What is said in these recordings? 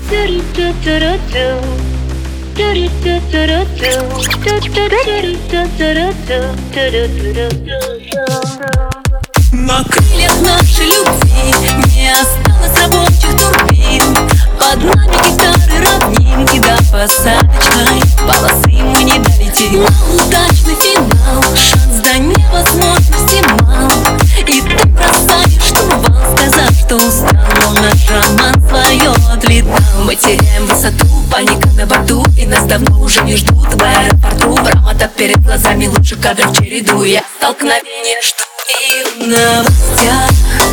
На крыльях нашей любви не осталось рабочих турбин. Под нами гектары равнин, и до посадочной полосы мы не долетим. На удачный финал шанс до невозможности мал. И ты бросаешь штурвал, сказав, что устал, но наш роман свое отлетал. Мы теряем высоту, паника на борту, и нас давно уже не ждут в аэропорту. Грамота перед глазами, лучше кадров чередуя. Столкновение жду и в новостях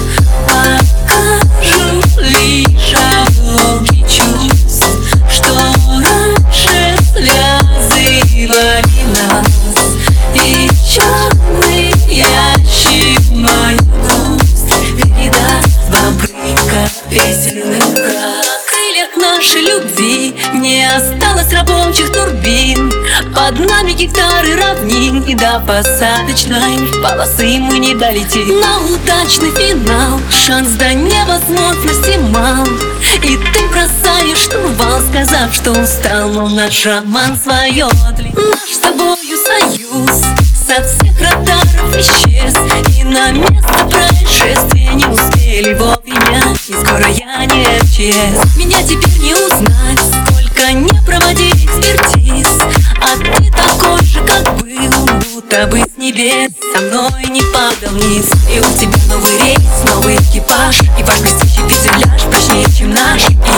покажу лишь обложки чувств, что раньше связывали нас. И черный ящик мою грусть передаст вам прыгка песенных крас. На крыльях нашей любви не осталось рабочих турбин. Под нами гектары равнин, и до посадочной полосы мы не долетим. На удачный финал шанс до невозможности мал. И ты бросаешь штурвал, сказав, что устал, но наш роман свое отлетал. Наш с тобою союз со всех радаров исчез, и на место происшествия не успели вовремя. И скоро я не МЧС. Меня теперь не узнать, сколько не проводили экспертиз. А ты такой же, как был, будто бы с небес со мной не падал вниз. И у тебя новый рейс, новый экипаж, и ваш блестящий фюзеляж прочнее, чем наш.